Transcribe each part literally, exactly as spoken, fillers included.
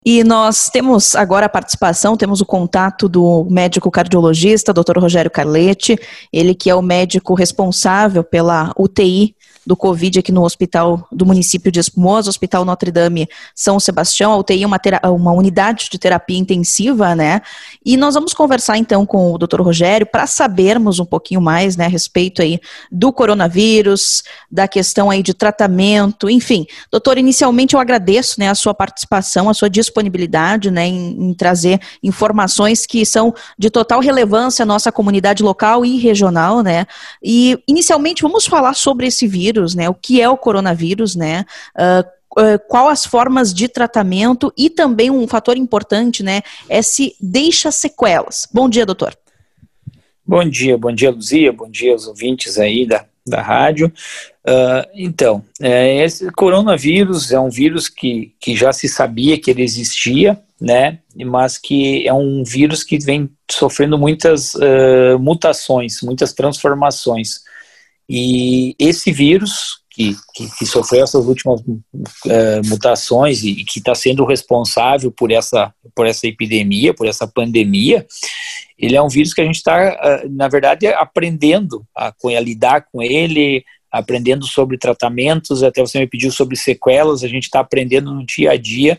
E nós temos agora a participação, temos o contato do médico cardiologista, doutor Rogério Carletti, ele que é o médico responsável pela U T I do Covid aqui no hospital do município de Espumoso, Hospital Notre Dame São Sebastião. A U T I é uma, uma unidade de terapia intensiva, né? E nós vamos conversar então com o doutor Rogério para sabermos um pouquinho mais, né, a respeito aí do coronavírus, da questão aí de tratamento, enfim. Doutor, inicialmente eu agradeço, né, a sua participação, a sua disponibilidade, né, em, em trazer informações que são de total relevância à nossa comunidade local e regional, né? E inicialmente vamos falar sobre esse vírus, né? O que é o coronavírus, né? Uh, uh, qual as formas de tratamento e também um fator importante, né? É se deixa sequelas. Bom dia, doutor. Bom dia, bom dia, Luzia, bom dia aos ouvintes aí da, da rádio. Uh, então, é, esse coronavírus é um vírus que, que já se sabia que ele existia, né? Mas que é um vírus que vem sofrendo muitas uh, mutações, muitas transformações. E esse vírus, que, que, que sofreu essas últimas uh, mutações e, e que está sendo responsável por essa, por essa epidemia, por essa pandemia, ele é um vírus que a gente está, uh, na verdade, aprendendo a, a lidar com ele, aprendendo sobre tratamentos, até você me pediu sobre sequelas, a gente está aprendendo no dia a dia,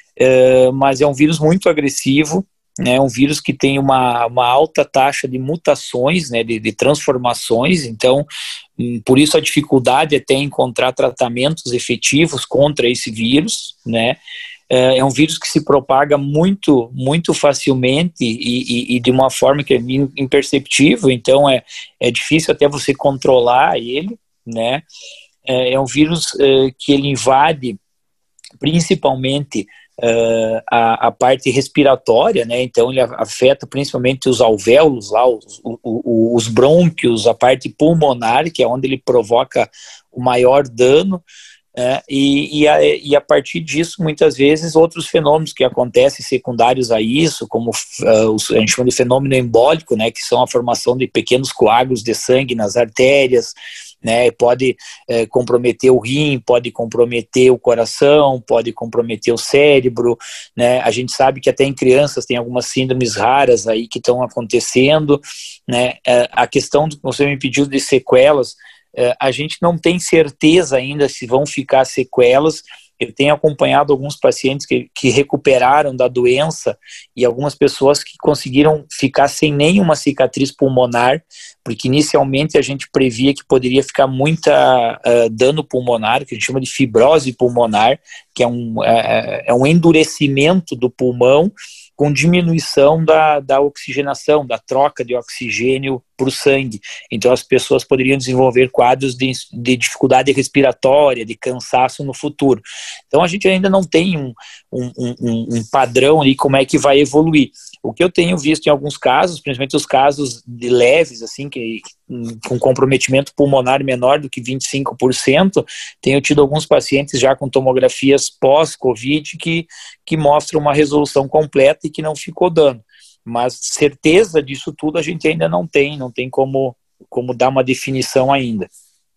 uh, mas é um vírus muito agressivo. É um vírus que tem uma, uma alta taxa de mutações, né, de, de transformações, então por isso a dificuldade é até encontrar tratamentos efetivos contra esse vírus, né. É um vírus que se propaga muito, muito facilmente e, e, e de uma forma que é imperceptível, então é, é difícil até você controlar ele, né. É, é um vírus é, que ele invade principalmente Uh, a, a parte respiratória, né? Então ele afeta principalmente os alvéolos, lá, os, os, os brônquios, a parte pulmonar, que é onde ele provoca o maior dano, uh, e, e, a, e a partir disso, muitas vezes, outros fenômenos que acontecem secundários a isso, como uh, os, a gente chama de fenômeno embólico, né? Que são a formação de pequenos coágulos de sangue nas artérias, né, pode é, comprometer o rim, pode comprometer o coração, pode comprometer o cérebro, né, a gente sabe que até em crianças tem algumas síndromes raras aí que estão acontecendo, né, é, a questão que você me pediu de sequelas, é, a gente não tem certeza ainda se vão ficar sequelas. Eu tenho acompanhado alguns pacientes que, que recuperaram da doença e algumas pessoas que conseguiram ficar sem nenhuma cicatriz pulmonar, porque inicialmente a gente previa que poderia ficar muita uh, dano pulmonar, que a gente chama de fibrose pulmonar, que é um, é, é um endurecimento do pulmão com diminuição da, da oxigenação, da troca de oxigênio para o sangue. Então as pessoas poderiam desenvolver quadros de, de dificuldade respiratória, de cansaço no futuro. Então a gente ainda não tem um, um, um, um padrão ali como é que vai evoluir. O que eu tenho visto em alguns casos, principalmente os casos de leves, assim, que, com comprometimento pulmonar menor do que vinte e cinco por cento, tenho tido alguns pacientes já com tomografias pós-Covid que, que mostram uma resolução completa e que não ficou dano. Mas certeza disso tudo a gente ainda não tem, não tem como, como dar uma definição ainda.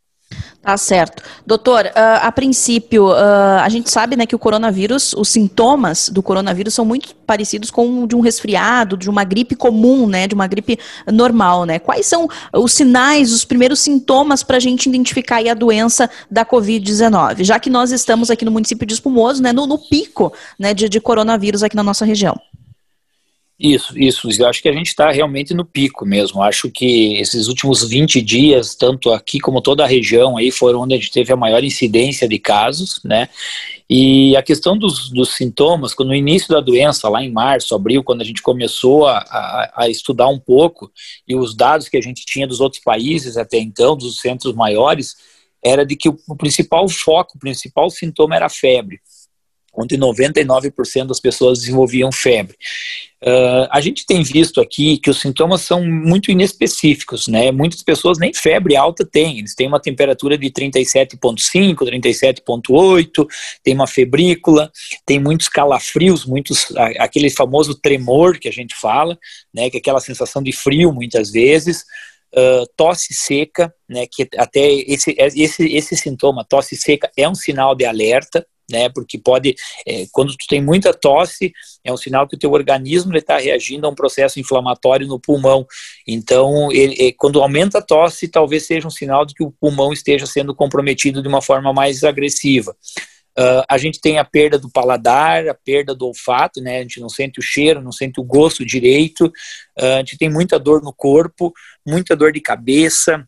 Tá certo. Doutor, uh, a princípio, uh, a gente sabe, né, que o coronavírus, os sintomas do coronavírus são muito parecidos com de um resfriado, de uma gripe comum, né, de uma gripe normal, né? Quais são os sinais, os primeiros sintomas para a gente identificar aí a doença da covid dezenove? Já que nós estamos aqui no município de Espumoso, né, no, no pico, né, de, de coronavírus aqui na nossa região. Isso, isso, eu acho que a gente está realmente no pico mesmo, acho que esses últimos vinte dias, tanto aqui como toda a região aí, foram onde a gente teve a maior incidência de casos, né, e a questão dos, dos sintomas, no início da doença, lá em março, abril, quando a gente começou a, a, a estudar um pouco, e os dados que a gente tinha dos outros países até então, dos centros maiores, era de que o, o principal foco, o principal sintoma era a febre, onde noventa e nove por cento das pessoas desenvolviam febre. Uh, a gente tem visto aqui que os sintomas são muito inespecíficos, né? Muitas pessoas nem febre alta têm, eles têm uma temperatura de trinta e sete vírgula cinco, trinta e sete vírgula oito, tem uma febrícula, tem muitos calafrios, muitos, aquele famoso tremor que a gente fala, né? Que é aquela sensação de frio muitas vezes, uh, tosse seca, né? Que até esse, esse, esse sintoma, tosse seca, é um sinal de alerta, né, porque pode, é, quando tu tem muita tosse, é um sinal que o teu organismo está reagindo a um processo inflamatório no pulmão. Então, ele, quando aumenta a tosse, talvez seja um sinal de que o pulmão esteja sendo comprometido de uma forma mais agressiva. Uh, a gente tem a perda do paladar, a perda do olfato, né? A gente não sente o cheiro, não sente o gosto direito, uh, a gente tem muita dor no corpo, muita dor de cabeça,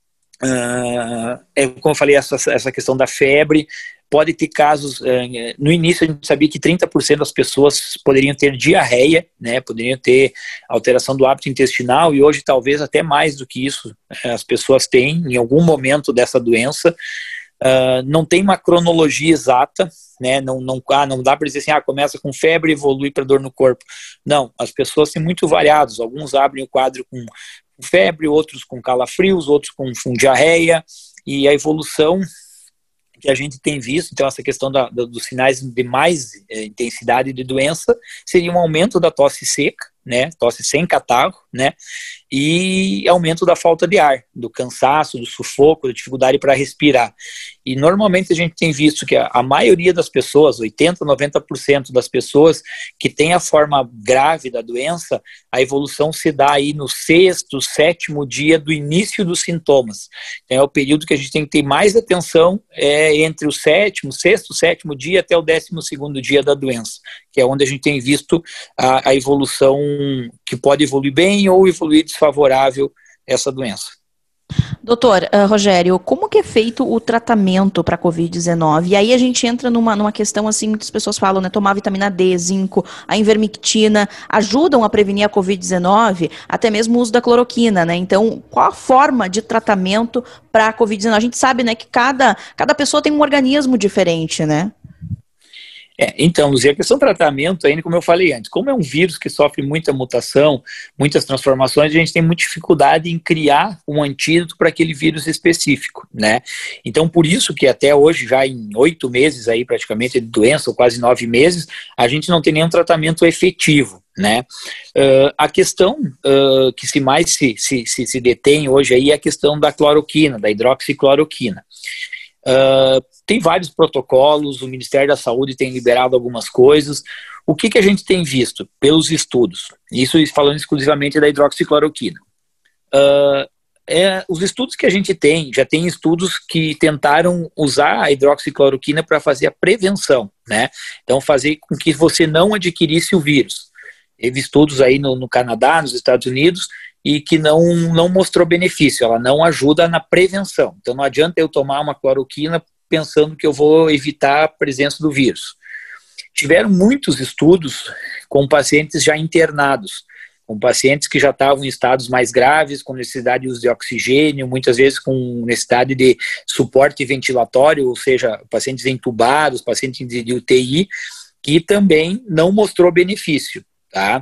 uh, é, como eu falei, essa, essa questão da febre. Pode ter casos, no início a gente sabia que trinta por cento das pessoas poderiam ter diarreia, né, poderiam ter alteração do hábito intestinal, e hoje talvez até mais do que isso as pessoas têm em algum momento dessa doença. Uh, não tem uma cronologia exata, né, não, não, ah, não dá para dizer assim, ah, começa com febre e evolui para dor no corpo. Não, as pessoas são muito variadas, alguns abrem o quadro com febre, outros com calafrios, outros com, com diarreia, e a evolução que a gente tem visto, então essa questão da, da, dos sinais de mais é, intensidade de doença seria um aumento da tosse seca, né, tosse sem catarro, né, e aumento da falta de ar, do cansaço, do sufoco, da dificuldade para respirar. E normalmente a gente tem visto que a, a maioria das pessoas, oitenta, noventa por cento das pessoas que tem a forma grave da doença, a evolução se dá aí no sexto, sétimo dia do início dos sintomas. Então é o período que a gente tem que ter mais atenção, é entre o sétimo, sexto, sétimo dia até o décimo segundo dia da doença, que é onde a gente tem visto a, a evolução que pode evoluir bem ou evoluir desfavorável essa doença. Doutor uh, Rogério, como que é feito o tratamento para a covid dezenove? E aí a gente entra numa, numa questão assim, muitas pessoas falam, né, tomar vitamina D, zinco, a invermectina, ajudam a prevenir a covid dezenove, até mesmo o uso da cloroquina, né? Então, qual a forma de tratamento para a covid dezenove? A gente sabe, né, que cada, cada pessoa tem um organismo diferente, né? É, então, Luzia, a questão do tratamento, ainda como eu falei antes, como é um vírus que sofre muita mutação, muitas transformações, a gente tem muita dificuldade em criar um antídoto para aquele vírus específico, né? Então, por isso que até hoje, já em oito meses aí praticamente de doença, ou quase nove meses, a gente não tem nenhum tratamento efetivo, né? Uh, a questão uh, que se mais se, se, se, se detém hoje aí é a questão da cloroquina, da hidroxicloroquina. Uh, tem vários protocolos, o Ministério da Saúde tem liberado algumas coisas. O que, que a gente tem visto pelos estudos? Isso falando exclusivamente da hidroxicloroquina. Uh, é, os estudos que a gente tem, já tem estudos que tentaram usar a hidroxicloroquina para fazer a prevenção, né? Então fazer com que você não adquirisse o vírus. Teve estudos aí no, no Canadá, nos Estados Unidos, e que não, não mostrou benefício, ela não ajuda na prevenção. Então não adianta eu tomar uma cloroquina pensando que eu vou evitar a presença do vírus. Tiveram muitos estudos com pacientes já internados, com pacientes que já estavam em estados mais graves, com necessidade de uso de oxigênio, muitas vezes com necessidade de suporte ventilatório, ou seja, pacientes entubados, pacientes de, de U T I, que também não mostrou benefício, tá?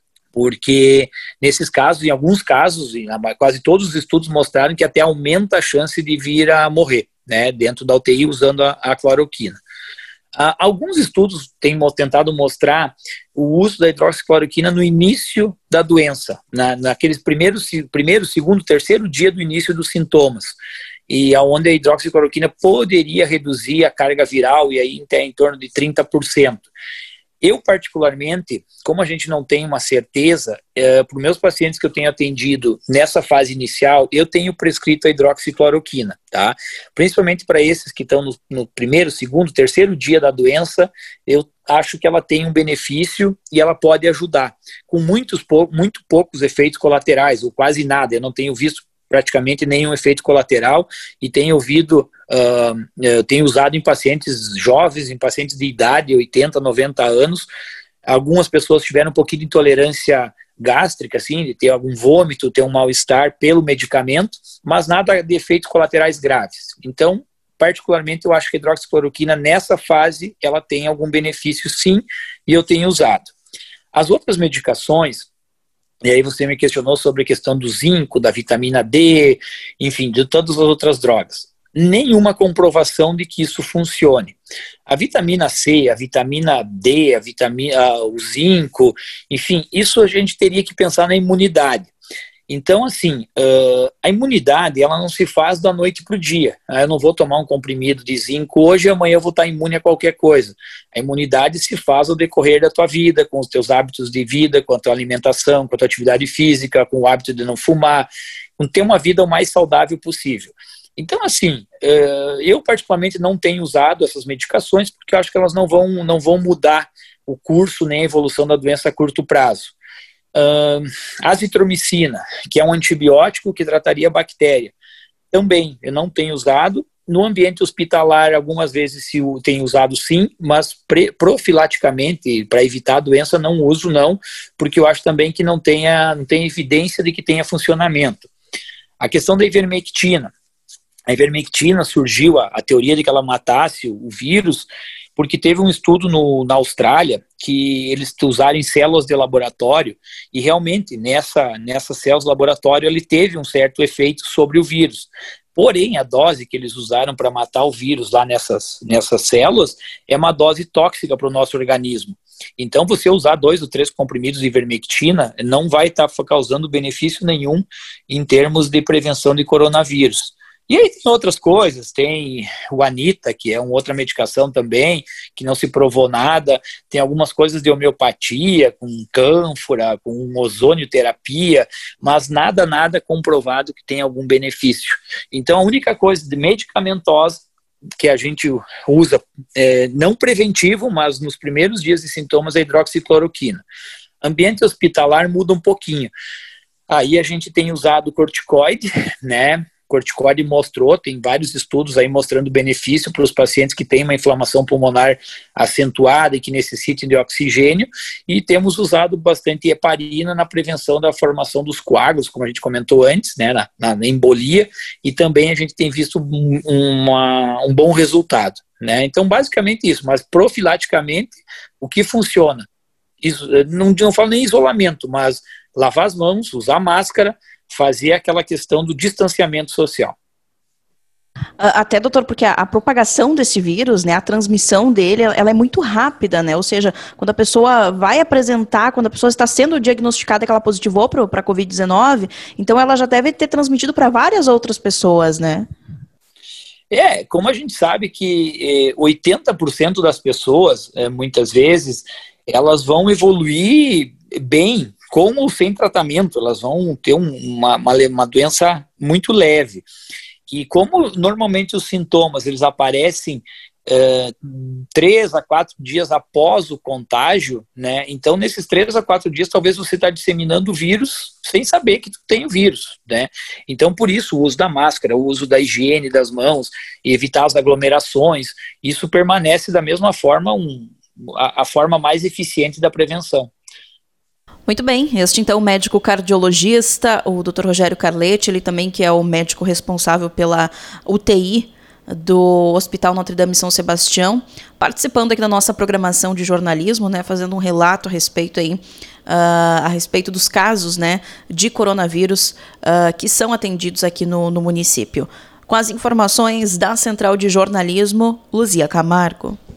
Porque nesses casos, em alguns casos, em quase todos os estudos mostraram que até aumenta a chance de vir a morrer, né, dentro da U T I usando a, a cloroquina. Ah, alguns estudos têm tentado mostrar o uso da hidroxicloroquina no início da doença, na, naqueles primeiros, primeiro, segundo, terceiro dia do início dos sintomas, e onde a hidroxicloroquina poderia reduzir a carga viral, e aí até em torno de trinta por cento. Eu, particularmente, como a gente não tem uma certeza, é, para os meus pacientes que eu tenho atendido nessa fase inicial, eu tenho prescrito a hidroxicloroquina, tá? Principalmente para esses que estão no, no primeiro, segundo, terceiro dia da doença, eu acho que ela tem um benefício e ela pode ajudar, com muitos, muito poucos efeitos colaterais, ou quase nada. Eu não tenho visto praticamente nenhum efeito colateral e tenho ouvido, uh, eu tenho usado em pacientes jovens, em pacientes de idade, oitenta, noventa anos. Algumas pessoas tiveram um pouquinho de intolerância gástrica, assim, de ter algum vômito, ter um mal-estar pelo medicamento, mas nada de efeitos colaterais graves. Então, particularmente, eu acho que a hidroxicloroquina, nessa fase, ela tem algum benefício, sim, e eu tenho usado. As outras medicações, e aí você me questionou sobre a questão do zinco, da vitamina D, enfim, de todas as outras drogas. Nenhuma comprovação de que isso funcione. A vitamina C, a vitamina D, a vitamina, o zinco, enfim, isso a gente teria que pensar na imunidade. Então, assim, uh, a imunidade, ela não se faz da noite para o dia. Eu não vou tomar um comprimido de zinco hoje e amanhã eu vou estar imune a qualquer coisa. A imunidade se faz ao decorrer da tua vida, com os teus hábitos de vida, com a tua alimentação, com a tua atividade física, com o hábito de não fumar, com ter uma vida o mais saudável possível. Então, assim, uh, eu particularmente não tenho usado essas medicações porque eu acho que elas não vão, não vão mudar o curso nem a evolução da doença a curto prazo. Uh, azitromicina, que é um antibiótico que trataria a bactéria. Também, eu não tenho usado. No ambiente hospitalar, algumas vezes se tenho usado sim, mas pre- profilaticamente, para evitar a doença, não uso não, porque eu acho também que não tenha, não tem evidência de que tenha funcionamento. A questão da ivermectina. A ivermectina surgiu, a, a teoria de que ela matasse o, o vírus, porque teve um estudo no, na Austrália que eles usaram células de laboratório e realmente nessa, nessas células de laboratório ele teve um certo efeito sobre o vírus. Porém, a dose que eles usaram para matar o vírus lá nessas, nessas células é uma dose tóxica para o nosso organismo. Então, você usar dois ou três comprimidos de ivermectina não vai estar tá causando benefício nenhum em termos de prevenção de coronavírus. E aí tem outras coisas, tem o Anita, que é uma outra medicação também, que não se provou nada, tem algumas coisas de homeopatia, com cânfora, com ozonioterapia, mas nada, nada comprovado que tenha algum benefício. Então a única coisa de medicamentosa que a gente usa, é, não preventivo, mas nos primeiros dias de sintomas, é a hidroxicloroquina. Ambiente hospitalar muda um pouquinho. Aí a gente tem usado corticoide, né? Corticoide mostrou, tem vários estudos aí mostrando benefício para os pacientes que têm uma inflamação pulmonar acentuada e que necessitem de oxigênio, e temos usado bastante heparina na prevenção da formação dos coágulos, como a gente comentou antes, né, na, na embolia, e também a gente tem visto um, uma, um bom resultado, né? Então basicamente isso, mas profilaticamente o que funciona, isso, não, não falo nem isolamento, mas lavar as mãos, usar máscara, fazer aquela questão do distanciamento social. Até, doutor, porque a, a propagação desse vírus, né, a transmissão dele, ela é muito rápida, né? Ou seja, quando a pessoa vai apresentar, quando a pessoa está sendo diagnosticada que ela positivou para a covid dezenove, então ela já deve ter transmitido para várias outras pessoas, né? É, como a gente sabe que eh, oitenta por cento das pessoas, eh, muitas vezes, elas vão evoluir bem, com ou sem tratamento, elas vão ter um, uma, uma, uma doença muito leve. E como normalmente os sintomas eles aparecem é, três a quatro dias após o contágio, né? Então nesses três a quatro dias talvez você está disseminando o vírus sem saber que tu tem o vírus, né? Então por isso o uso da máscara, o uso da higiene das mãos, evitar as aglomerações, isso permanece da mesma forma um, a, a forma mais eficiente da prevenção. Muito bem, este então médico cardiologista, o doutor Rogério Carletti, ele também que é o médico responsável pela U T I do Hospital Notre Dame São Sebastião, participando aqui da nossa programação de jornalismo, né, fazendo um relato a respeito aí, uh, a respeito dos casos, né, de coronavírus uh, que são atendidos aqui no, no município. Com as informações da Central de Jornalismo, Luzia Camargo.